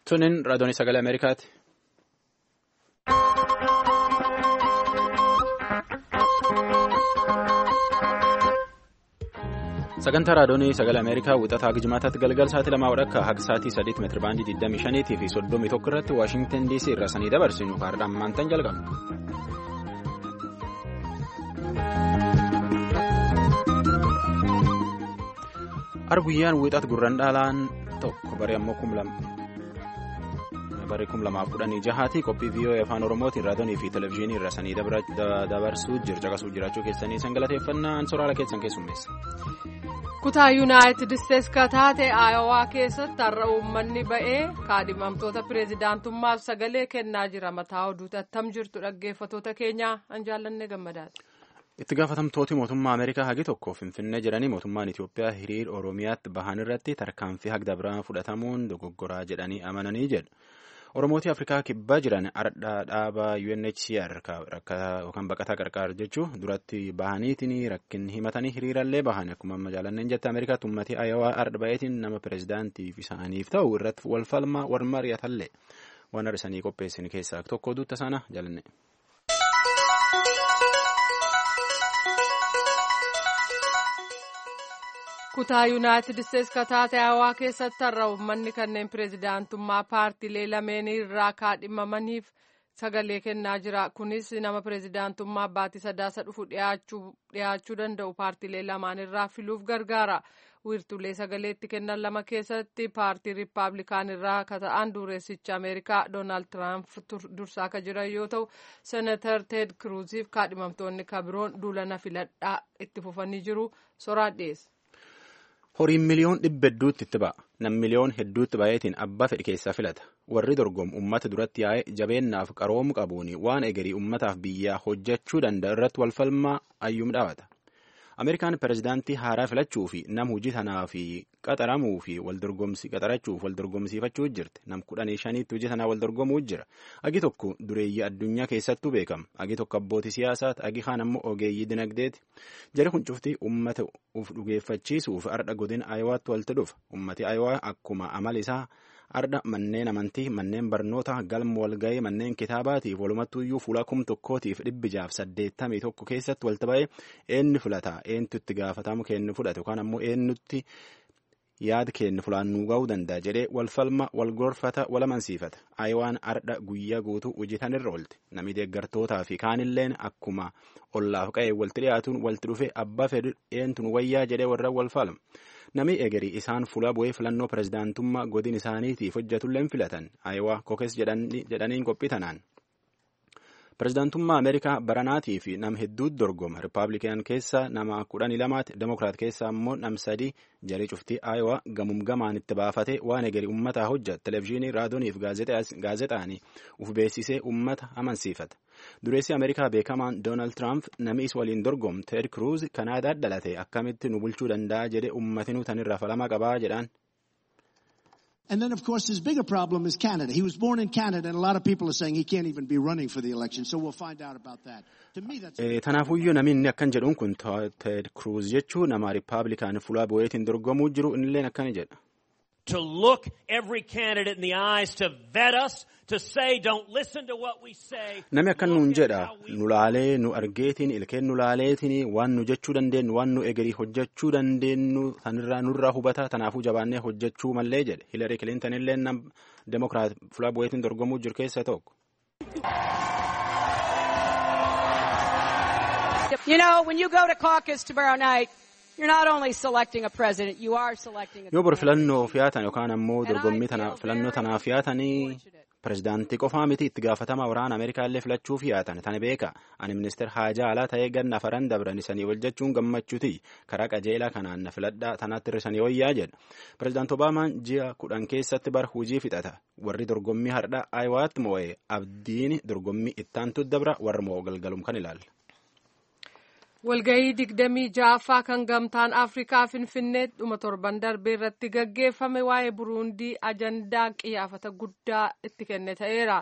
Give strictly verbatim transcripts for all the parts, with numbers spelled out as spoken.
Tunin raadiyoon sagalee Ameerikaati. Sagantaa raadiyoon sagalee Ameerikaa wixataa Gijimaataatti galgal sa'aatii lamaa wadhakka haga sa'aatii sadiitti meetira baandii digdamii shaniitii fi soddomii tokko irratti Waashingtan D C irraa sanii dabarsinu kaardhaan maantaan jalqabna. Arguyyaan wixaat gurraan dhaalaan tokko baree ammoo kum lama. Barri kum lamaaf kudhanii jahaati qophii V O A afaan Oromootiin raadiyoonii fi televizyiinii irra sanii dabarsuu caqasuu jiraachuu keessanii san galateeffannaan soraala keessan keessummeessa. Kutaa Yuunaayitid Isteetsi ka taate Aayowaa keessatti har'a uummanni ba'ee kaadhimamtoota pireezidaantummaaf sagalee kennaa jira. Mataa oduutti attam jirtu dhaggeeffatoota keenyaa an jaallanne gammadaadha. Itti gaafatamtooti mootummaa Ameerikaa hagi tokko Finfinnee jedhanii mootummaan Itoophiyaa hiriir Oromiyaatti bahan irratti tarkaanfii hagda biraa fudhatamuun dogoggoraa jedhanii amananii jedhu. Oromootii Afrikaa kibbaa jiran ardhaa dhaabaa U N H C R yookaan baqataa qarqaar jechuun duratti bahaniitiin rakkin himatanii hiriirallee bahan akkuma amma jaalanneen jette Ameerikaatti uummatii Ayawaa ardha ba'eetiin nama pireezidaantiif isaaniif ta'u irratti wal falmaa wal mari'atallee waan arsanii qopheessin keessaa tokko duutta sana jaalanne. Kutaa Yuunaayitid Isteetsi ka taate Aayowaa keessatti har'a uummanni kanneen pireezidaantummaa paartiilee lameen irraa kaadhimamaniif sagalee kennaa jira. Kunis nama pireezidaantummaa baatii sadaasa dhufu dhiyaachuu danda'u paartiilee lamaan irraa filuuf gargaara. Wiirtuulee sagaleetti kennan lama keessatti paartii Riippaabilikaan irraa ka ta'an dureessicha Ameerikaa Doonaald Tiraamp dursaa ka jiran yoo ta'u, Senatar Teed Kiruuziif kaadhimamtoonni ka biroon duulana filadhaa itti fufanii jiru. Soraan dhiyeessa. Horiin miliyoon dhibba hedduutti itti ba'a. Nam miliyoon hedduutti baay'eetiin abbaa fedhi keessaa filata. Warri dorgomu uummata duratti yaa'ee jabeennaaf qaroomu qabuun waan egerii uummataaf biyyaa hojjechuu danda'u irratti wal falmaa ayyuum dhaabata. Ameerikaan pireezidaantii haaraa filachuu fi nam hojii tanaa fi qaxaramuu fi waldorgomsi qaxarachuuf waldorgomsiifachuu jirti. Nam kudhanii shaniitti hojii tanaa waldorgomuu jira. Agi tokko dureeyyii addunyaa keessattuu beekama. Agi tokko abbootii siyaasaati. Agi kaan ammoo ogeeyyii dinagdeeti. Jara kun cuftii uummata uf dhugeeffachiisuuf ardha godina Aayowaatti walitti dhufa. Uummati Aayowaa akkuma amala isaa ardha manneen amantii, manneen barnoota, galma walga'ii, manneen kitaabaatiif walumattuuyyuu fuula kum tokkootiif dhibbi jaaf saddeettamii tokko keessatti walitti ba'ee eenyu filata, eenyutu itti gaafatamu kennu fudhate yookaan ammoo eenyutti yaada kennu fulaannuu ga'uu danda'a jedhee wal falma, wal gorfata, wal amansiifata. Aayowaan ardha guyyaa guutuu hojiitan irra oolte. Namni deeggartootaa fi kaanilleen akkuma ollaaf qa'ee walitti dhiyaatuun walitti dhufe abbaa fedhu eenyutu wayyaa jedhee warra wal falma. Namni egerii isaan fuula bu'ee filannoo pireezidaantummaa godin isaaniitiif hojjetulleen filatan Aayowaa kokes jedhaniin qophii tanaan. Pireezidaantummaa Ameerikaa baranaatii fi nam hedduutti dorgoma. Riippaabilikaan keessaa nama kudhanii lamaati. Demokiraat keessaa ammoo nam sadii jarii cuftii Aayowaa gamum gamaan itti baafate waan egerii uummataa hojjeta. Televezyiinii, raadiyoonii fi gaazexaanii uf beeksisee uummata amansiifata. Dureessi Ameerikaa beekamaan Doonaald Tiraamp namni is waliin dorgomu Teed Kiruuz Kanaadaa dhalate akkamitti nu bulchuu danda'a jedhee uummatinuu tanirraa falama qabaa jedhaan. And then, of course, his bigger problem is Canada. He was born in Canada, and a lot of people are saying he can't even be running for the election. So we'll find out about that. To me, that's... Tanaafuyyuu namni inni akkan jedhuun kun Teed Kiruuz jechuun nama Riippaabilikaan fuula bu'eetiin dorgomuu jiru innilleen akkana jedha. To look every candidate in the eyes, to vet us, to say, don't listen to what we say. Nami akkan nuun jedha, nu laalee, nu argeetiin, ilkeen nu laaleetiin, waan nu jechuu dandeenyu, waan nu egerii hojjechuu dandeenyu, tanirraa nurraa hubata, tanaafuu jabaannee hojjechuu mallee jedhe. Hillary Clinton illee nam Demokiraat fuula bu'eetiin dorgomuu jiru keessa tokko. You know, when you go to caucus tomorrow night, you're not only selecting a president, you are selecting a Yoo bor filannoo fiyaatan yookaan ammoo dorgommii tana filannoo tanaaf fiyaatanii pireezidaantii qofaa miti itti gaafatama waraana Ameerikaa illee filachuu fiyaatan tana beeka. Ani ministeer haajaa alaa ta'ee ganna afaran dabran isanii wal jechuun gammachuuti. Karaa qajeelaa kanaan na filadhaa tanaatti hir'isanii wayyaa jedha. Pireezidaant Obaamaan ji'a kudhan keessatti bar hujii fixata. Warri dorgommii hardhaa Aayowaatti moo'ee abdiin dorgommii ittaantu dabra warra moo'oo galgalum kan ilaalla. Walgahii digdamii ja'affaa kan gamtaan Afrikaa Finfinnee dhuma torban darbee irratti gaggeeffame waa'ee Buruundii ajandaa qiyyaafata guddaa itti kenne ta'eera.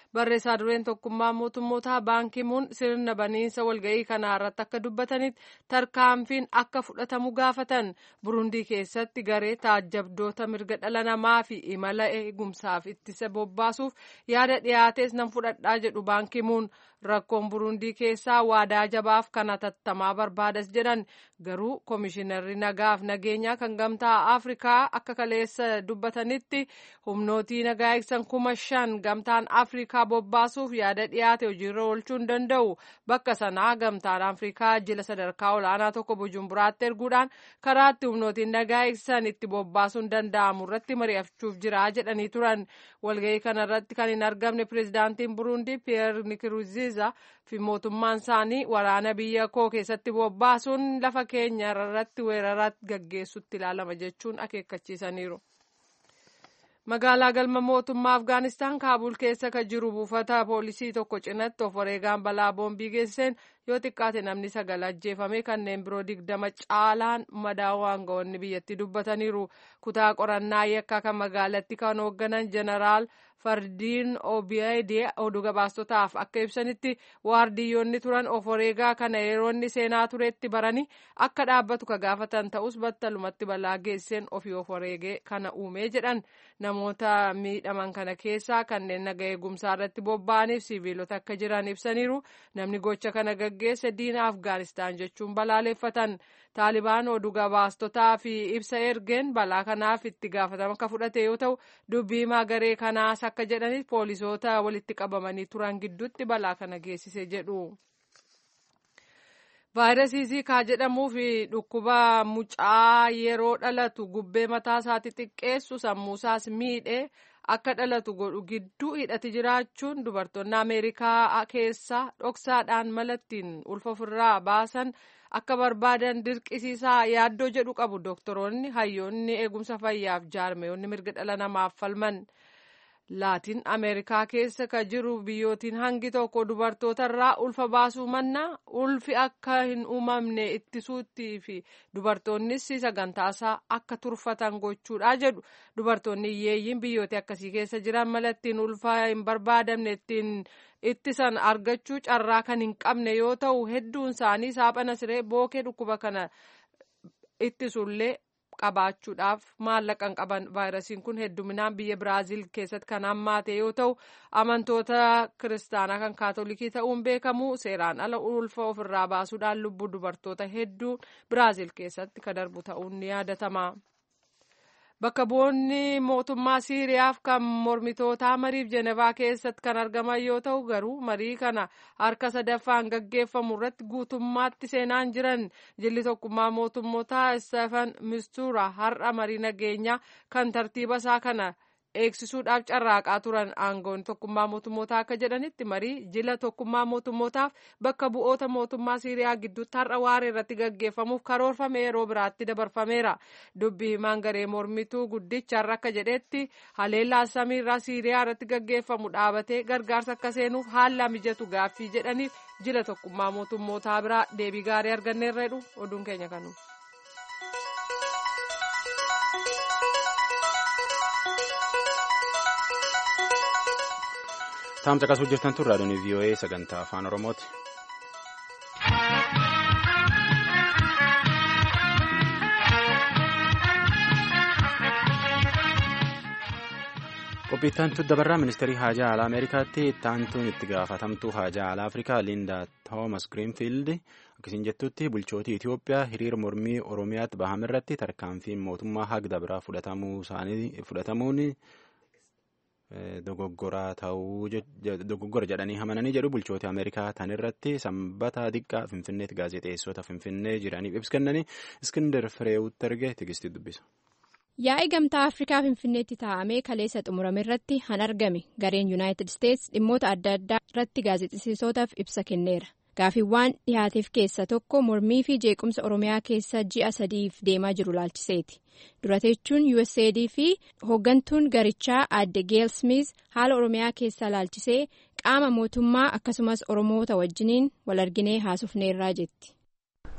barreessaa dureen tokkummaa mootummootaa Baan Kii Muun sirna baniinsa walga'ii kanaa irratti akka dubbatanitti tarkaanfiin akka fudhatamu gaafatan. Burundii keessatti garee taajjabdoota mirga dhala namaa fi imala eegumsaaf ittisa bobbaasuuf yaada dhiyaates nan fudhadhaa jedhu Baan Kii Muun. Rakkoon Burundii keessaa waadaa jabaaf kan hatattamaa barbaadas jedhan. Garuu Komishinarri nagaaf nageenyaa kan gamtaa Afrikaa akka kaleessa dubbatanitti humnootii nagaa eegsan kuma shan gamtaan Afrikaa bobbaasuuf yaada dhiyaate hojiirra oolchuu hin danda'u. Bakka sanaa gamtaan Afrikaa jila sadarkaa olaanaa tokko Bujumburaatti erguudhaan karaatti humnootiin nagaa eegsan itti bobbaasuun danda'amu irratti mari'achuuf jira jedhanii turan. Walga'ii kanarratti kan hin argamne pireezidaantiin Burundii Pierre Nkurunziza fi mootummaan isaanii waraana biyya koo keessatti bobbaasuun lafa keenya irratti weerara gaggeessutti ilaalama jechuun akeekkachiisaniiru. Magaalaa galma mootummaa Afgaanistaan Kaabul keessa kan jiru buufata poolisii tokko cinatti of wareegaan balaa boombii geessiseen yoo xiqqaate namni sagal ajjeefame kanneen biroo digdama caalaan madaa'uu aangawoonni biyyattii dubbataniiru. Kutaa qorannaa yakkaa kan magaalatti kan hoogganan jeneraal Fardiin Obiyaadee oduu gabaastotaaf akka ibsanitti waardiyyoonni turan of wareegaa kana yeroo inni seenaa turetti baranii akka dhaabbatu ka gaafatan ta'us battalumatti balaa geesseen ofii of wareegee kana uumee jedhan. Namoota miidhaman kana keessaa kanneen naga eegumsaa irratti bobba'aniif siviilota akka jiran ibsaniiru. Namni gocha kana gaggeesse diina Afgaanistaan jechuun balaaleffatan. Taalibaan oduu gabaastotaa fi ibsa ergeen balaa kanaaf itti gaafatama akka fudhate yoo ta'u dubbii himaa garee kanaas akka jedhaniif poolisoota walitti qabamanii turan gidduutti balaa kana geessise jedhu. Vaayirasii Ziikaa jedhamuu fi dhukkuba mucaa yeroo dhalatu gubbee mataa isaatti xiqqeessu sammuusaas miidhee akka dhalatu godhu gidduu hidhati jiraachuun dubartoonni Ameerikaa keessa dhoksaadhaan malattiin ulfa ofirraa baasan akka barbaadan dirqisiisaa yaaddoo jedhu qabu doktoroonni hayyoonni eegumsa fayyaaf jaarmeeyonni mirga dhala namaaf falman. Laatiin Ameerikaa keessa kan jiru biyyootiin hangi tokko dubartootarraa ulfa baasuu mannaa ulfi akka hin uumamne ittisuutti fi dubartoonnis sagantaasaa akka turfatan gochuudha jedhu. Dubartoonni hiyyeeyyiin biyyoota akkasii keessa jiran malattiin ulfa hin barbaadamne ittiin ittisan argachuu carraa kan hin qabne yoo ta'u hedduun isaanii saaphana siree bookee dhukkuba kana ittisullee qabaachuudhaaf maallaqa hin qaban. Vaayirasiin kun hedduminaan biyya Biraaziil keessatti kan hammaate yoo ta'u amantoota kiristaanaa kan kaatolikii ta'uun beekamu. Seeraan ala ulfa ofirraa baasuudhaan lubbuu dubartoota hedduu Biraaziil keessatti kan darbu ta'uun ni yaadatama. Bakka bu'oonni mootummaa Siiriyaaf kan mormitootaa mariif Jenevaa keessatti kan argaman yoo ta'u garuu marii kana harka sadaffaan gaggeeffamu irratti guutummaatti seenaan jiran. Jilli tokkummaa mootummootaa Stefan Mistura har'a marii nageenyaa kan tartiiba isaa kana eegsisuudhaaf carraaqaa turan. Aangoon tokkummaa mootummootaa akka jedhanitti marii jila tokkummaa mootummootaaf bakka bu'oota mootummaa Siiriyaa gidduutti har'a waaree irratti gaggeeffamuuf karoorfame yeroo biraatti dabarfameera. Dubbii himaan garee mormituu guddicha har'a akka jedhetti haleellaa samiirraa Siiriyaa irratti gaggeeffamu dhaabatee gargaarsa akka seenuuf haala mijatu gaaffii jedhaniif jila tokkummaa mootummootaa biraa deebii gaarii arganneerra jedhu oduun keenya kanu. Taamsa qasuu jirtan tun raadiyoon V O A sagantaa afaan Oromooti. Qophiittantu dabarraa ministeerii haajaa alaa Ameerikaatti taantuun itti gaafatamtuu haajaa alaa Afrikaa Linda Thomas Greenfield akkasiin jettutti bulchootii Itoophiyaa hiriira mormii Oromiyaatti bahame irratti tarkaanfiin mootummaa hagda biraa fudhatamuu isaanii fudhatamuun dogoggora ta'uu dogoggora jedhanii hamananii jedhu bulchoota Ameerikaa tan irratti sanbata diqqaa Finfinneetti gaazexeessota Finfinnee jiraniif ibsa kennanii Iskindar Fireewutti erge tigistii dubbisa. Yaa'ii gamtaa Afrikaa Finfinneetti taa'amee kaleessa xumurame irratti han argame gareen Yuunaayitid Isteets dhimmoota adda addaa irratti gaazexeessitootaaf ibsa kenneera. Gaaffiiwwan dhihaateef keessa tokko mormii fi jeequmsa Oromiyaa keessa ji'a sadiif deemaa jiru laalchiseeti. Durateechuun U S A I D fi hooggantuun garichaa aadde Geel Smith haala Oromiyaa keessaa laalchisee qaama mootummaa akkasumas Oromoota wajjiniin wal arginee haasofneerraa jetti.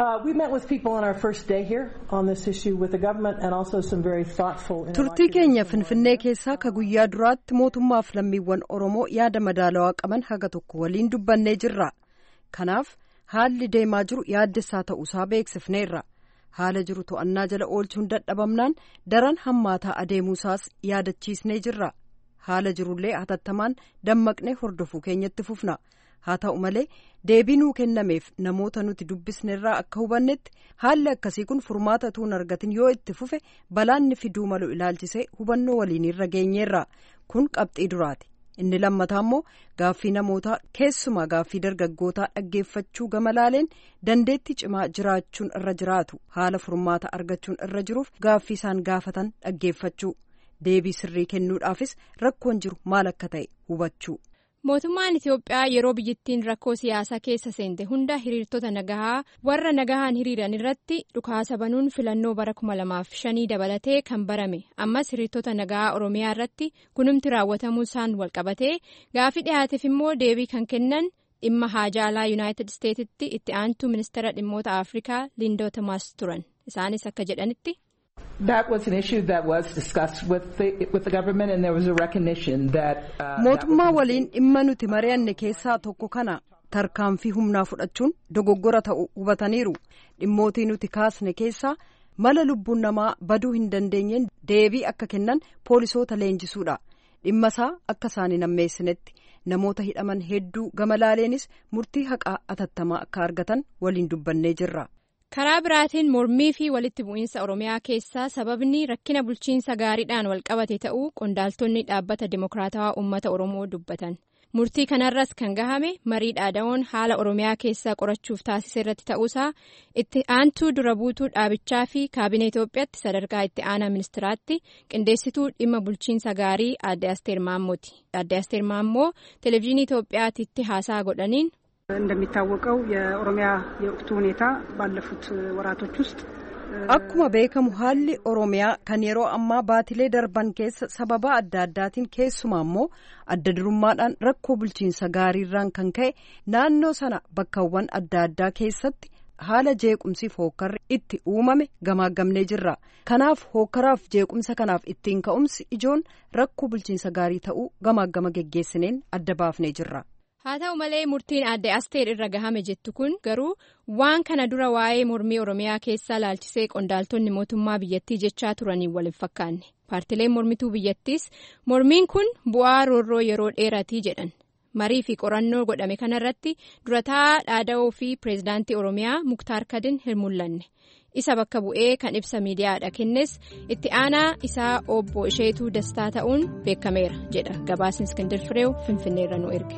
Uh, we met with people on our first day here on this issue with the government and also some very thoughtful. Turtii keenya Finfinnee keessaa ka guyyaa duraatti mootummaaf lammiiwwan Oromoo yaada madaalawaa qaban haga tokko waliin dubbannee jirra. Kanaaf haalli deemaa jiru yaaddessaa ta'uusaa beeksifneerra. Haala jiru to'annaa jala oolchuun dadhabamnaan daran hammaataa adeemuusaas yaadachiisnee jirra. Haala jirullee hatattamaan dammaqnee hordofuu keenyatti fufna. Haa ta'u malee deebii nuu kennameef namoota nuti dubbisnerraa akka hubannetti haalli akkasii kun furmaata tuun argatin yoo itti fufe balaanni fiduu malu ilaalchisee hubannoo waliinirra geenyeerra. Kun qabxii duraati. Inni lammataa immoo gaaffii namootaa keessumaa gaaffii dargaggootaa dhaggeeffachuu gama laaleen dandeettii cimaa jiraachuun irra jiraatu haala furmaata argachuun irra jiruuf gaaffii isaan gaafatan dhaggeeffachuu deebii sirrii kennuudhaafis rakkoon jiru maal akka ta'e hubachuu. Mootummaan Itiyoophiyaa yeroo biyyattiin rakkoo siyaasaa keessa seente hunda hiriirtota nagahaa warra nagahaan hiriiran irratti dhukaasa banuun filannoo bara kuma lamaaf shanii dabalatee kan barame ammas hiriirtota nagahaa Oromiyaa irratti kunumti raawwatamuu isaan walqabatee gaafii dhiyaateef immoo deebii kan kennan dhimma haajaa alaa Yuunaayitid Isteetitti itti aantuu ministeera dhimmoota Afrikaa Lindoo Toomaas turan. Isaanis akka jedhanitti. That was an issue that was discussed with the with the government and there was a recognition that mootummaa waliin dhimma nuti mari'anne keessaa tokko kana tarkaanfii humnaa fudhachuun dogoggora ta'u hubataniiru. Dhimmootii nuti kaasne keessaa mala lubbuun namaa baduu hin dandeenyeen deebii akka kennan poolisoota leenjisuudha. Dhimma isaa akka isaan hin ammeessinetti namoota hidhaman hedduu gama laaleenis murtii haqaa atattamaa akka argatan waliin dubbannee jirra. Karaa biraatiin mormii fi walitti bu'iinsa Oromiyaa keessaa sababni rakkina bulchiinsa gaariidhaan walqabate ta'uu qondaaltonni dhaabbata Dimokiraatawaa Uummata Oromoo dubbatan. Murtii kanarras kan gahame marii dhaada'oon haala Oromiyaa keessaa qorachuuf taasise irratti ta'uusaa itti aantuu dura buutuu dhaabichaa fi kaabinee Itoophiyaatti sadarkaa itti aanaa ministiraatti qindeessituu dhimma bulchiinsa gaarii Aadde Asteer Maammooti. Aadde Asteer Maammoo televezyiinii Itoophiyaatti haasaa godhaniin. እንደሚታወቀው የኦሮሚያ የወቅቱ ሁኔታ ባለፉት ወራቶች ውስጥ akkuma beekamu haalli Oromiyaa kan yeroo ammaa baatilee darban keessa sababa adda addaatiin keessumaa immoo adda durummaadhaan rakkoo bulchiinsa gaariirraan kan ka'e naannoo sana bakkawwan adda addaa keessatti haala jeequmsiif hookkarri itti uumame gamaagamnee jirra. Kanaaf hookkaraaf jeequmsa kanaaf ittiin ka'umsi ijoon rakkoo bulchiinsa gaarii ta'uu gamaagama geggeessineen adda baafnee jirra. Haa ta'u malee murtiin Aadde Asteer irra gahame jettu kun garuu waan kana dura waa'ee mormii Oromiyaa keessaa laalchisee qondaaltonni mootummaa biyyattii jechaa turaniin wal hin fakkaanne. Paartileen mormituu biyyattiis mormiin kun bu'aa roorroo yeroo dheeratii jedhan. Marii fi qorannoo godhame kanarratti durataa dhaada'oo fi pireezidaantii Oromiyaa Muktaar Kadin hin mul'anne. Isa bakka bu'ee kan ibsa miidiyaadha kennes itti aanaa isaa obbo Isheetuu Dastaa ta'uun beekameera jedha gabaasni Iskindir Fireew Finfinneerra nu erge.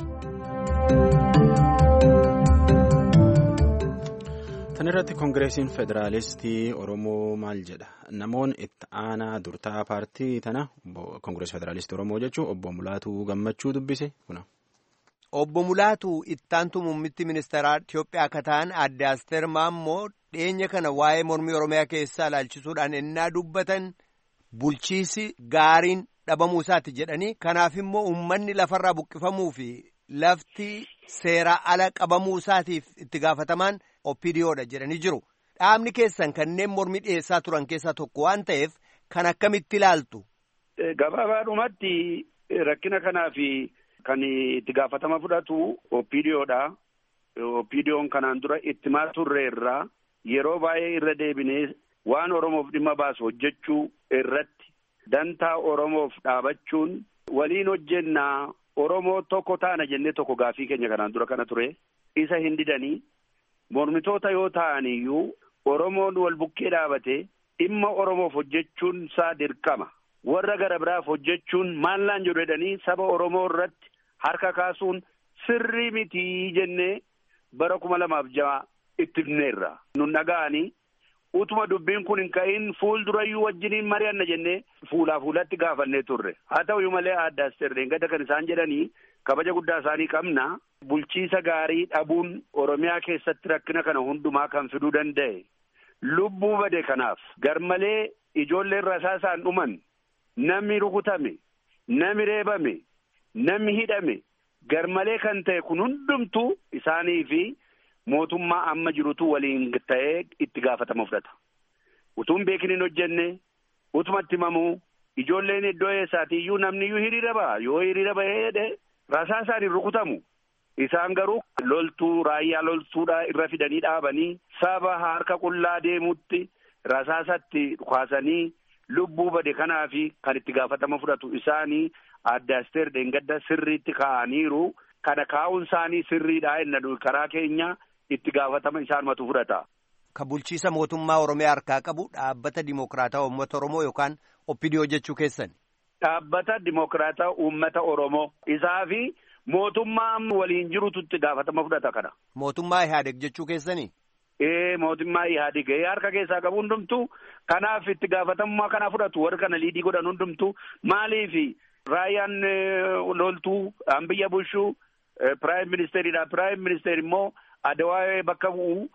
Tan irratti koongireesiin federaalistii Oromoo maal jedha? Namoonni itti aanaa durtaa paartii tana koongireesii federaalistii Oromoo jechuun obbo Mulaatuu Gammachuu dubbise kuna. Obbo Mulaatuu itti aantuu muummitti ministeeraa Itoophiyaa akka ta'an Aadde Asteer Maammoo dhiyeenya kana waa'ee mormii Oromiyaa keessaa ilaalchisuudhaan ennaa dubbatan bulchiisi gaariin dhabamuu isaati jedhanii kanaaf immoo uummanni lafarraa buqqifamuu fi lafti seeraa ala qabamuu isaatiif itti gaafatamaan Oppidiyoodha jedhanii jiru. Dhaabni keessan kanneen mormii dhiyeessaa turan keessaa tokko waan ta'eef kan akkamitti ilaaltu? Gabaabaadhumatti rakkina kanaaf kan itti gaafatama fudhatu Oppidiyoodha. Oppidiyoon kanaan dura ittimaa turre irraa yeroo baay'ee irra deebinee waan Oromoof dhimma baasu hojjechuu irratti dantaa Oromoof dhaabachuun waliin hojjennaa Oromoo tokko taana jennee tokko gaafii keenya kanaan dura kana ture isa hin didanii mormitoota yoo ta'an iyyuu Oromoon wal bukkee dhaabate dhimma Oromoof hojjechuun isaa dirqama warra gara biraaf hojjechuun maallaan jedhu jedhanii saba Oromoo irratti harka kaasuun sirrii mitii jennee bara kuma lamaaf ja'a itti fidneerra. Nun dhaga'anii utuma dubbiin kun hin ka'in fuuldurayyuu wajjiniin mari'anna jennee fuulaa fuulatti gaafannee turre. Haa ta'u malee Aadde Asteer gada kan isaan jedhanii kabaja guddaa isaanii qabna. Bulchiisa gaarii dhabuun Oromiyaa keessatti rakkina kana hundumaa kan fiduu danda'e. Lubbuu bade kanaaf garmalee ijoolleen rasaasaan dhuman namni rukutame, namni reebame, namni hidhame garmalee kan ta'e kun hundumtuu isaanii fi mootummaa amma jirutu waliin ta'ee itti gaafatama fudhata. Utuun beekin hin hojjenne utumatti himamuu ijoolleen iddoo eessaati iyyuu namni iyyuu hiriira ba'a. Yoo hiriira ba'ee rasaasaan hin rukutamu. Isaan garuu loltuu raayyaa loltuudha irra fidanii dhaabanii saba harka qullaa deemutti rasaasatti kaasanii lubbuu bade kanaafi kan itti gaafatama fudhatu isaanii Aadde Asteer Dheengadda sirriitti kaa'aniiru. Kana kaa'uun isaanii sirriidhaa inni karaa keenya itti gaafatama isaanumatu fudhata. Ka bulchiisa mootummaa Oromiyaa harkaa qabu dhaabbata Dimokiraataa Uummata Oromoo yookaan O P D O jechuu keessan. Dhaabbata Dimokiraataa Uummata Oromoo isaa fi mootummaa waliin jirutu itti gaafatama fudhata kana. Mootummaa Ihaadeg jechuu keessanii? Ee mootummaa Ihaadeg harka keessaa qabu hundumtu kanaaf itti gaafatamummaa kana fudhatu warri kana liidii godhan hundumtu maaliifi raayyaan loltuu an biyya bulchuu Piraayim Ministeeridha. Piraayim Ministeer immoo Adawaa bakka bu'u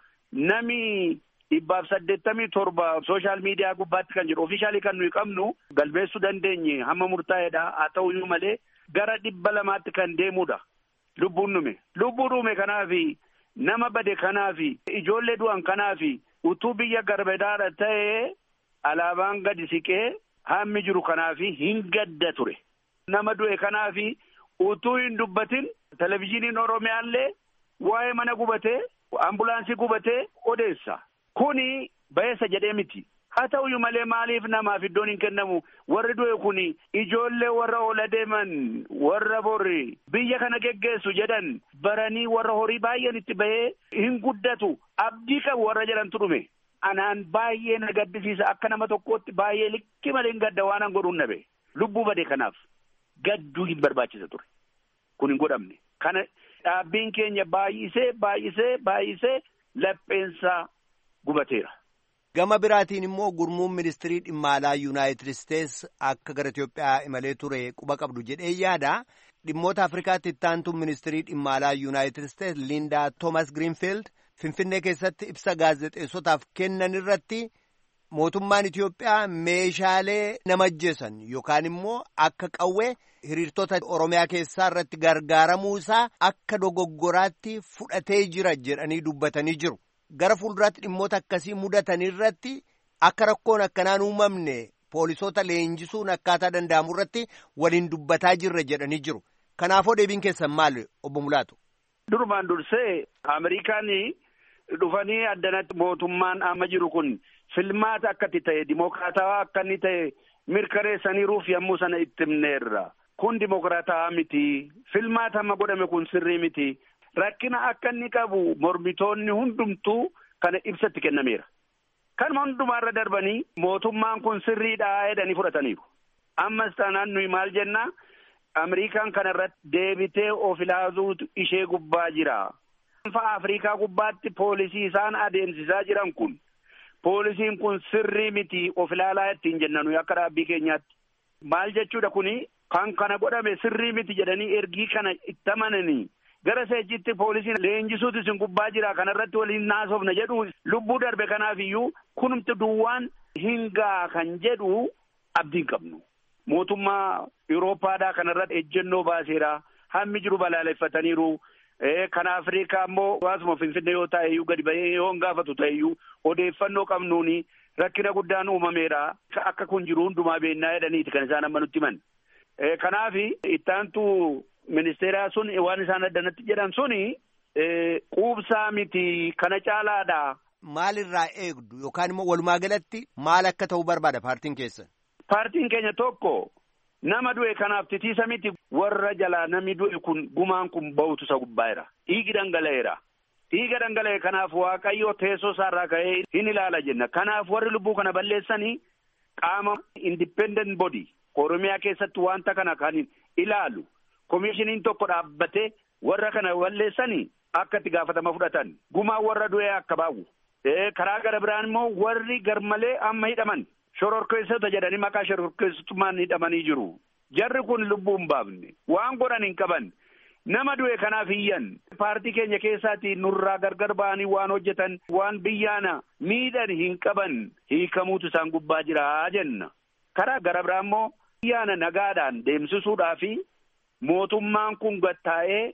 nami dhibbaaf saddeettamii torba sooshaal miidiyaa gubbaatti kan jiru ofiishaalii kan nuyi qabnu galmeessuu dandeenye hamma murtaa'eedha. Haa ta'uyyuu malee gara dhibba lamaatti kan deemudha. Lubbuun dhume. Lubbuu dhume kanaafi nama bade kanaafi ijoollee du'an kanaafi utuu biyya garbedaadha ta'ee alaabaan gadi siqee hammi jiru kanaafi hin gadda ture. Nama du'e kanaafi utuu hin dubbatin televizyiiniin Oromiyaallee waa'ee mana gubatee ambulaansii gubatee odeessa. Kuni bayeessa jedhee miti. Haa ta'uyyuu malee maaliif namaaf iddoon hin kennamu? Warri du'e kuni ijoollee warra ola deeman warra borri biyya kana geggeessu jedhan baranii warra horii baay'een itti bahee hin guddatu abdii qabu warra jedhantu dhume. Anaan baay'ee na gaddisiisa akka nama tokkootti baay'ee likki malee hin gadda waan an godhuun nabe. Lubbuu bade kanaaf gadduu hin barbaachisa ture. Kun hin godhamne. Kana dhaabbiin keenya baay'isee baay'isee baay'isee lapheensaa gubateera. Gama biraatiin immoo gurmuun ministirii dhimma alaa Yuunaayitid Isteets akka gara Itoophiyaa imalee ture quba qabdu jedhee yaada. Dhimmoota Afrikaatti itti aantuun ministirii dhimma alaa Yuunaayitid Isteets Lindaa Toomas Giriinfiild Finfinnee keessatti ibsa gaazexeessotaaf kennan irratti mootummaan Itoophiyaa meeshaalee nama ajjeesan yookaan immoo akka qawwee hiriirtota Oromiyaa keessaa irratti gargaaramuu isaa akka dogoggoraatti fudhatee jira jedhanii dubbatanii jiru. Gara fuulduraatti dhimmoota akkasii mudatan irratti akka rakkoon akkanaan uumamne poolisoota leenjisuun akkaataa danda'amu irratti waliin dubbataa jirra jedhanii jiru. Kanaafoo deebiin keessan maal obbo Mulaatu? Durumaan dursee Ameerikaan dhufanii addanatti mootummaan amma jiru kun filmaata akkatti ta'e dimokiraatawaa akka inni ta'e mirkaneessaniiruuf yommuu sana itti himneerra. Kun dimokiraatawaa miti. Filmaata amma godhame kun sirrii miti. Rakkina akka inni qabu mormitoonni hundumtuu kana ibsatti kennameera. Kanuma hundumaarra darbanii mootummaan kun sirriidhaa jedhanii fudhataniiru. Ammas taanaan nuyi maal jenna Ameerikaan kanarratti deebitee of ilaaluutu ishee gubbaa jira. Anfa Afrikaa gubbaatti poolisii isaan adeemsisaa jiran kun poolisiin kun sirrii miti of ilaalaa ittiin jenna nuyi akka dhaabbii keenyaatti. Maal jechuudha kuni kan kana godhame sirrii miti jedhanii ergii kana itti amananii. Gara seejitti poolisiin leenjisuutu isin gubbaa jira kanarratti waliin naasofna jedhu lubbuu darbe kanaaf iyyuu kunumti duwwaan hingaa kan jedhu abdiin qabnu. Mootummaa Yuuroopaadhaa kanarratti ejjennoo baaseera. Hammi jiru balaaleffataniiru. Kan Afrikaa immoo waasuma Finfinnee yoo ta'e iyyuu gadi bahee yoo hin gaafatu ta'e iyyuu odeeffannoo qabnuuni rakkina guddaan uumameera. Akka kun jiru hundumaa beennaa jedhaniiti kan isaan amma nutti himan. Kanaaf ittaantu ministeeraa sun waan isaan addanatti jedhan suni quubsaa miti kana caalaadha. Maalirraa eegdu yookaan immoo walumaa galatti maal akka ta'u barbaada paartiin keessan? Paartiin keenya tokko nama du'e kanaaf titiisa miti warra jalaa namni du'e kun gumaan kun ba'utu isa gubbaayeera. Dhiigi dhangala'eera. Dhiiga dhangala'e kanaaf Waaqayyo teessoo isaarraa ka'ee hin ilaala jenna. Kanaaf warri lubbuu kana balleessanii qaama independent body Oromiyaa keessatti wanta kana kan ilaalu. Komishiniin tokko dhaabbatee warra kana balleessanii akka itti gaafatama fudhatan gumaa warra du'ee akka baa'u. Karaa gara biraan immoo warri garmalee amma hidhaman shororkeessota jedhanii maqaa shororkeessummaan hidhamanii jiru. Jarri kun lubbuu hin baafne waan godhan hin qaban nama du'e kanaaf iyyan paartii keenya keessaatii nurraa gargar ba'anii waan hojjetan waan biyyaana miidhan hin qaban hiikamuutu isaan gubbaa jira jenna. Karaa gara biraan immoo biyyaana nagaadhaan deemsisuudhaa fi mootummaan kun gattaa'ee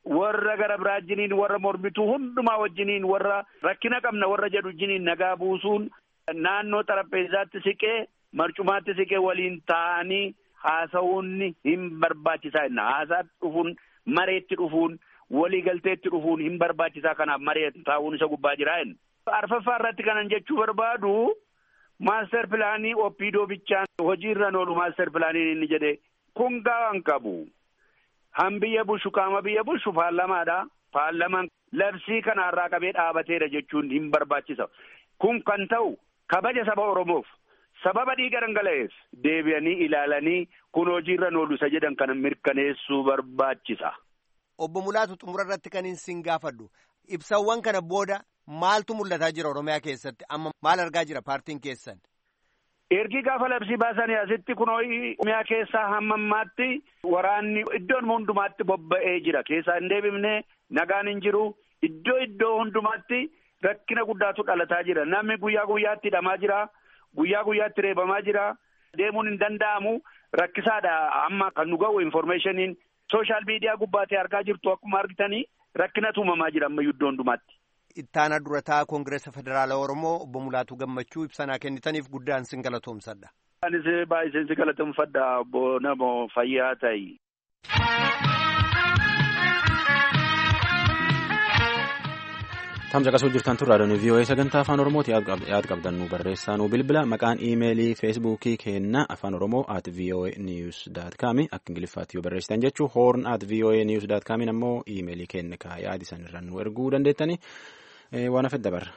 warra gara biraa wajjiniin warra mormituu hundumaa wajjiniin warra rakkina qabna warra jedhu wajjiniin nagaa buusuun naannoo xarapheezaatti siqee marcumaatti siqee waliin ta'anii haasa'uun hin barbaachisaa jenna. Haasaatti dhufuun mareetti dhufuun walii galteetti dhufuun hin barbaachisaa kanaaf maree taa'uun isa gubbaa jira jenna. Arfaffaa irratti kanan jechuu barbaadu maaster pilaanii Oppiidoo bichaan hojiirra oolu maaster pilaanii inni jedhe kun gaawwan qabu. Han biyya bulchu qaama biyya bulchu paarlamaadha. Paarlamaan labsii kanarraa qabee dhaabateera jechuun hin barbaachisa. Kun kan ta'u kabaja saba Oromoof sababa dhiiga dhangala'eef deebi'anii ilaalanii kun hojiirra oolu isa jedhan kana mirkaneessuu barbaachisa. Obbo Mulaatu xumura irratti kan isin gaafadhu ibsawwan kana booda maaltu mul'ataa jira Oromiyaa keessatti amma maal argaa jira paartiin keessan? Ergi gaafa labsii baasanii asitti kun Oromiyaa keessaa hamma ammaatti waraanni iddoon hundumaatti bobba'ee jira. Keessaa hin deebifne nagaan hin jiru. Iddoo iddoo hundumaatti rakkina guddaatu dhalataa jira. Namni guyyaa guyyaatti hidhamaa jira. Guyyaa guyyaatti reebamaa jira. Deemuun hin danda'amu. Rakkisaadha amma kan nu ga'u informationiin sooshaal miidiyaa gubbaatee argaa jirtu akkuma argitanii rakkinatu uumamaa jira amma iddoo hundumaatti. Ittaana durataa Koongireesa Federaalaa Oromoo Obbo Mulaatuu Gammachuu ibsanaa kennitaniif guddaan sin galatoomsadha. Anis baay'ee sin galatoomfadha obbo Namoo fayyaa ta'i. Tamsa qasuu jirtan turraa dhanu V O A sagantaa afaan Oromooti yaad qabdan nu barreessaa nu bilbila maqaan iimeelii feesbuukii kenna afaan Oromoo at voa news dot com akka ingiliffaatti yoo barreessitan jechuu horn at voa news dot com ammoo iimeelii kenna ka yaadi san irraan nu erguu dandeettani waan afedda barra.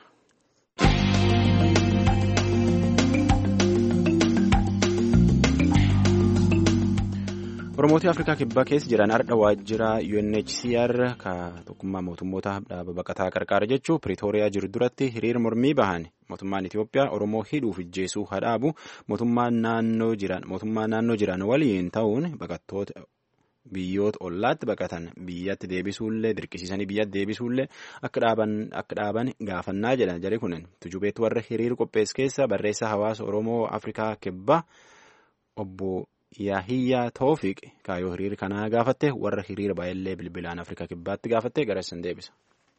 Oromootii Afrikaa kibbaa keessa jiran har'a waajjira U N H C R ka tokkummaa mootummoota dhaaba baqataa qarqaara jechuu Piriitooriyaa jiru duratti hiriira mormii bahan mootummaan Itoophiyaa Oromoo hidhuuf ijjeesuu hadhaabu mootummaan naannoo jiran mootummaa naannoo jiran waliin ta'uun baqattoota biyyoota ollaatti baqatan biyyatti deebisuullee dirqisiisanii biyyatti deebisuullee akka dhaaban akka dhaaban gaafannaa jedhan jari kunin tujubeetu warra hiriira qophees keessa barreessaa hawaasa Oromoo Afrikaa kibbaa obbo Yaahiyyaa Toofiq kaayoo hiriira kanaa gaafatte warra hiriira baay'ee bilbilaan Afrikaa kibbaatti gaafatte garassan deebisa.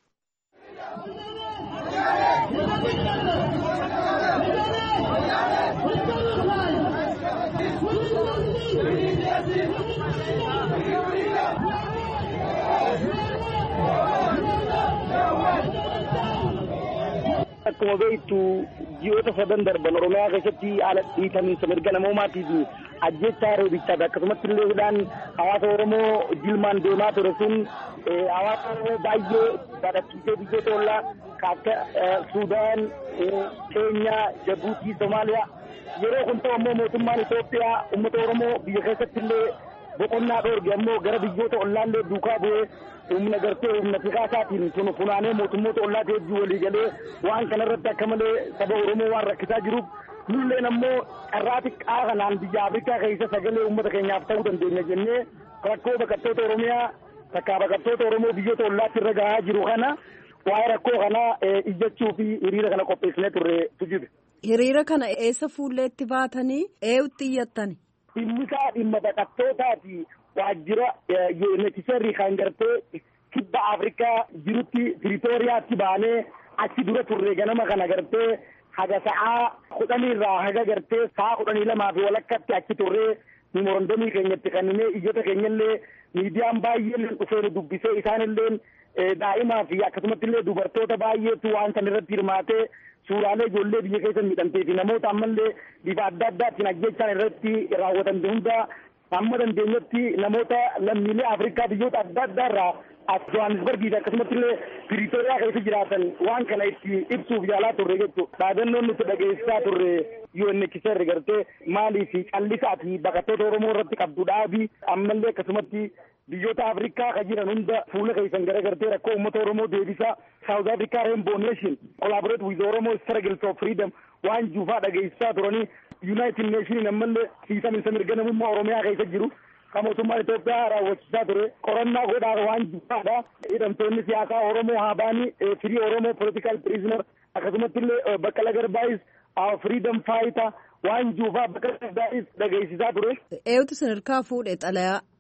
Akkuma beektu ji'oota sadan darban Oromiyaa keessatti haala dhiitamiinsa mirga namoomaatii fi ajjechaa reebichaati akkasumatti illee hidhaan hawaasa Oromoo jilmaan deemaa ture sun hawaasa Oromoo baay'ee badhachiisee biyyoota ollaa akka Suudaan, Keenyaa, Jabuutii, Somaaliyaa yeroo kun ta'u ammoo mootummaan Itoophiyaa uummata Oromoo biyya keessatti illee boqonnaa dhoorge ammoo gara biyyoota ollaallee duukaa bu'ee humna gartee humna fiqaasaatiin kun funaanee mootummoota ollaatii wajjin walii galee waan kanarratti akka malee saba Oromoo waan rakkisaa jiruuf nulleen ammoo carraa xiqqaa kanaan biyya Afrikaa keessa sagalee uummata keenyaaf ta'uu dandeenya jennee rakkoo baqattoota Oromiyaa takkaa baqattoota Oromoo biyyoota ollaatti irra gahaa jiru kana waa'ee rakkoo kanaa iyyachuu fi hiriira kana qopheessinee turre tujude. Hiriira kana eessa fuulleetti baatanii eeyutti iyyattani? Dhimmi isaa dhimma baqattootaati. Waajjira U N H C R kan gartee kibba Afrikaa jirutti Piriitooriyaatti baanee achi dura turre ganama kana gartee haga sa'aa kudhanii irraa haga gartee sa'aa kudhanii lamaa fi walakkatti achi turre memorandamii keenyatti kanneen iyyata keenyallee miidiyaan baay'een dhufee dubbisee isaanillee daa'imaa fi akkasumatti illee dubartoota baay'eetu waan san irratti hirmaatee suuraalee ijoollee biyya keessa miidhamtee fi namoota ammallee bifa adda addaatiin ajjechaan irratti raawwatan hundaa amma dandeenyetti namoota lammiilee Afrikaa biyyoota adda addaa irraa as Johannesburgii akkasumatti illee Piriitooriyaa keessa jiraatan waan kana itti ibsuuf yaalaa turre jechuudha. Dhaadannoon nuti dhageessisaa turre U N H C R gartee maalii fi callisaa fi baqattoota Oromoo irratti qabdu dhaabii ammallee akkasumatti biyyoota Afrikaa kan jiran hunda fuula keessan garagartee rakkoo uummata Oromoo deebisaa South Africa Rainbow Nation collaborate with Oromo struggle for freedom waan juufaa dhageessisaa turanii United Nation ammallee siisaminsa mirga namummaa Oromiyaa keessa jiru kan mootummaan Itoophiyaa raawwachiisaa ture qorannaa godhaa waan juufaadha. Hidhamtoonni siyaasaa Oromoo haa ba'anii firii Oromoo political prisoner akkasumatti illee Baqqalaa Garbaayis freedom fighter waan juufaa Baqqalaa Garbaayis dhageessisaa ture. Eewutu sadarkaa fuudhee xalayaa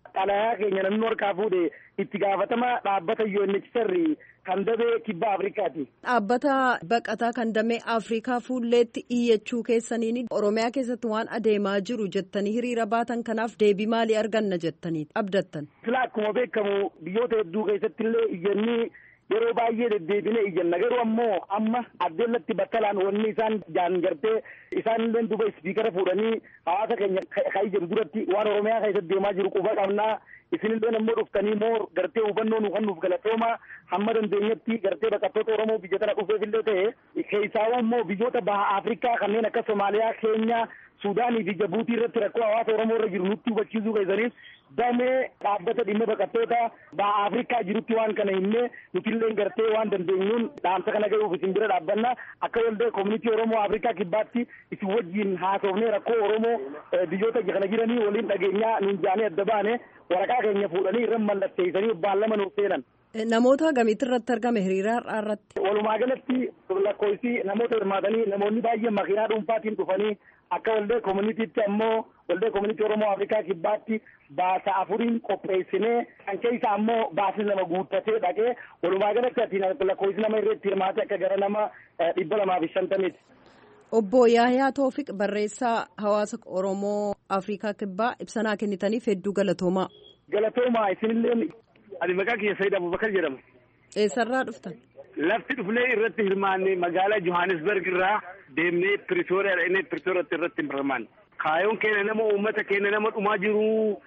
xalayaa keenya namni harkaa fuudhe itti gaafatama dhaabbata U N H C R kan damee kibba Afrikaati. Dhaabbata baqataa kan damee Afrikaa fuulleetti iyyachuu keessaniin Oromiyaa keessatti waan adeemaa jiru jettanii hiriira baatan kanaaf deebii maalii arganna jettanii abdattan? Sila akkuma beekamu biyyoota hedduu keessatti illee iyyannii yeroo baay'ee deddeebine iyyanna garuu ammoo amma addeellatti bakkalaan wanni isaan jaan gartee isaan illee duba ispiikara fuudhanii hawaasa keenya kan jedhu duratti waan Oromiyaa keessatti deemaa jiru quba qabnaa isinillee ammoo dhuftanii moo gartee hubannoo nu kennuuf galatooma hamma dandeenyetti gartee baqattoota Oromoo biyya tana dhufeefillee ta'e keessaa immoo biyyoota baha Afrikaa kanneen akka Somaaliyaa, Keenyaa, Suudaanii fi Jabuutii irratti rakkoo hawaasa Oromoo irra jiru nutti hubachiisuu keessaniif damee dhaabbata dhimma baqattoota baha Afrikaa jirutti waan kana himnee nutillee gartee waan dandeenyuun dhaamsa kana gahuuf isin bira dhaabbanna akka waldaa koominitii Oromoo Afrikaa kibbaatti isin wajjin haasofnee rakkoo Oromoo biyyoota kana jiranii waliin dhageenyaa nuun jaanee adda baane waraqaa keenya fuudhanii irra mallatteessanii baallama nuuf seenan. Namoota gamitti irratti argame hiriira har'aa irratti? Walumaa galatti lakkoofsi namoota hirmaatanii namoonni baay'een makiinaa dhuunfaatiin dhufanii akka waldaa koominiitiitti ammoo waldaa koominitii Oromoo Afrikaa kibbaatti baasa afuriin qopheessinee kan keessa ammoo baasni nama guuttatee dhaqee walumaa galatti ati lakkoofsi nama irratti hirmaate akka gara nama dhibba lamaa fi shantamiiti. Obbo Yaayaa Toofiq barreessaa hawaasa Oromoo Afrikaa kibbaa ibsanaa kennitaniif hedduu galatoomaa. Galatoomaa isinillee. Ani maqaan kiyya Sayyid Abubakar jedhama. Eessarraa dhuftan? Lafti dhufnee irratti hirmaannee magaalaa Johannesburg irraa deemnee Pretoria dhaqnee Pretoriyaatti irratti hirmaanne. Kaayoon keenya nama uummata keenya nama dhumaa jiru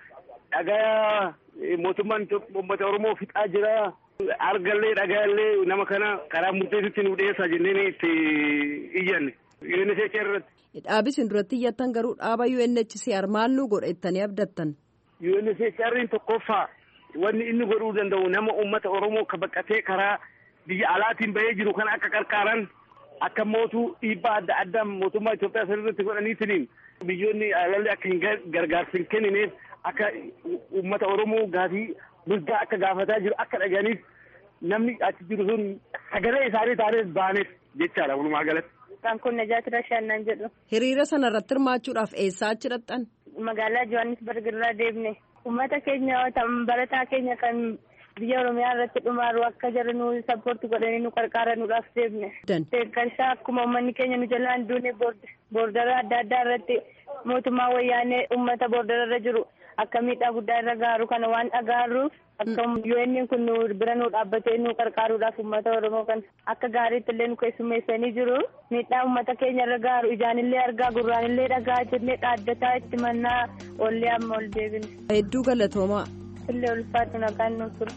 dhagaa mootummaan uummata Oromoo fixaa jira. Argallee dhagaallee nama kana karaa murteessitti nu dhiyeessaa jennee itti iyyanne. U N H C R irratti. Dhaabi isin duratti iyyattan garuu dhaaba U N H C R maal nu godhettanii abdattan? U N H C R tokkoffaa wanni inni godhuu danda'u nama uummata Oromoo ka baqatee karaa biyya alaatiin bahee jiru kana akka qarqaaran akka mootuu dhiibbaa adda addaa mootummaa Itoophiyaa sirriitti godhaniitiin biyyoonni alallee akka hin gargaarsa hin kennineef akka uummata Oromoo gaafii mirgaa akka gaafataa jiru akka dhaga'aniif namni achi jiru sun sagalee isaanii taaneef baaneef jechaadha walumaa galatti. Kan kun Najaati Rashaannaan jedhu. Hiriira sana irratti hirmaachuudhaaf eessaa achi dhaqxan? Magaalaa Johannesburg irraa deemne. Uummata keenya barataa keenya kan biyya Oromiyaa irratti dhumaaru akka jara nu sappoorti godhanii nu qarqaaranuudhaaf deemne. Deeggarsa akkuma uummanni keenya nu jalaan duune boordara adda addaa irratti mootummaa wayyaanee uummata boordara irra jiru akka miidhaa guddaa irra gaaru kana waan dhagaaruuf akka U N kun nu bira nu dhaabbatee nu qarqaaruudhaaf uummata Oromoo kan akka gaariitti illee nu keessummeessanii jiru. Miidhaa uummata keenya irra gaaru ijaanillee argaa gurraanillee dhagaa jennee dhaaddataa itti mannaa ollee amma ol deebine. Hedduu galatoomaa. Illee ulfaatu nagaan nu ture.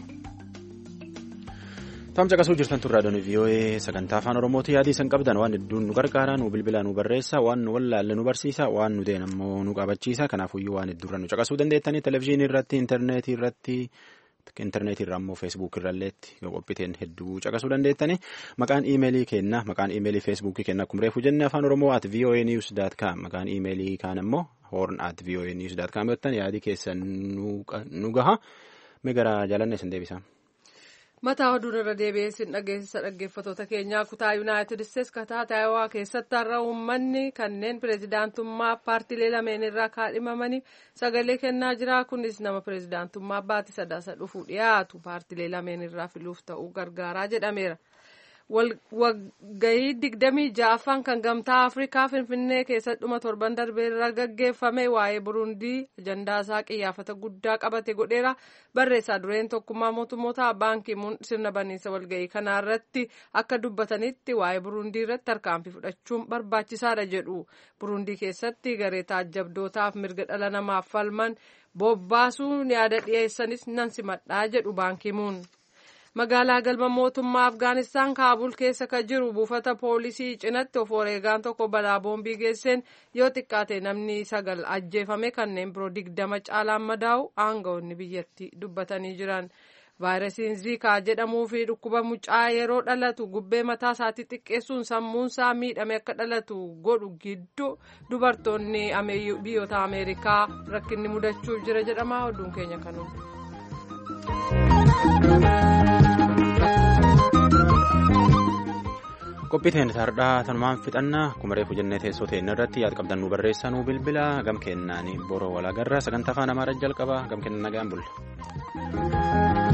Tamsa qasuu jirtan turraa doonii V O A sagantaa afaan Oromooti yaadii isan qabdan waan hedduun nu gargaara nu bilbila nu barreessa waan nu wallaalle nu barsiisa waan nu deen ammoo nu qabachiisa kanaafuyyuu waan hedduurra nu caqasuu dandeettanii televezyiinii irratti intarneetii irratti intarneetii irraa ammoo feesbuukii irralleetti qophiiteen hedduu caqasuu dandeettanii maqaan iimeelii kenna maqaan iimeelii feesbuukii kenna akkuma reefu jenne afaan Oromoo at v o a news dot com maqaan iimeelii kaan ammoo horn at v o a news dot com yottan yaadii keessan nu gaha mee gara jaalanne isin deebisa. Mataa oduun irra deebi'ee isin dhageessisa dhaggeeffatoota keenyaa kutaa Yuunaayitid Isteetsi kataa Taayawaa keessatti har'a uummanni kanneen pireezidaantummaa paartiilee lameen irraa kaadhimamanii sagalee kennaa jira. Kunis nama pireezidaantummaa baatii sadaasa dhufuu dhiyaatu paartiilee lameen irraa filuuf ta'uu gargaaraa jedhameera. Waggaayii digdamii ja'affaan kan gamtaa Afrikaa Finfinnee keessatti dhuma torban darbee irra gaggeeffame waa'ee Burundii ajandaa isaa qiyyaafata guddaa qabate godheera. Barreessaa dureen tokkummaa mootummoota Baan Kii Muun sirna baniinsa walga'ii kanaa irratti akka dubbatanitti waa'ee Burundii irratti tarkaanfii fudhachuun barbaachisaadha jedhu. Burundii keessatti garee taajjabdootaaf mirga dhala namaaf falman bobbaasuun yaada dhiyeessanis nan simadhaa jedhu Baan Kii Muun. Magaalaa galma mootummaa Afgaanistaan Kaabul keessa kan jiru buufata poolisii cinatti of wareegaan tokko balaa boombii geesseen yoo xiqqaate namni sagal ajjeefame kanneen biroo digdama caalaan madaa'u aangawoonni biyyattii dubbatanii jiran. Vaayirasiin Ziikaa jedhamuu fi dhukkuba mucaa yeroo dhalatu gubbee mataa isaatii xiqqeessuun sammuunsaa miidhame akka dhalatu godhu gidduu dubartoonni biyyoota Ameerikaa rakkinni mudachuuf jira jedhama. Oduun keenya kanuun. qophii teenya tardhaa tanumaan fixannaa akkuma reefu jennee teessoo teenya irratti yaad qabdan nu barreessaa nu bilbila gam kennaan boroo walagarraa sagantaa afaan amaaraa jalqaba gam kennan nagaan bulla.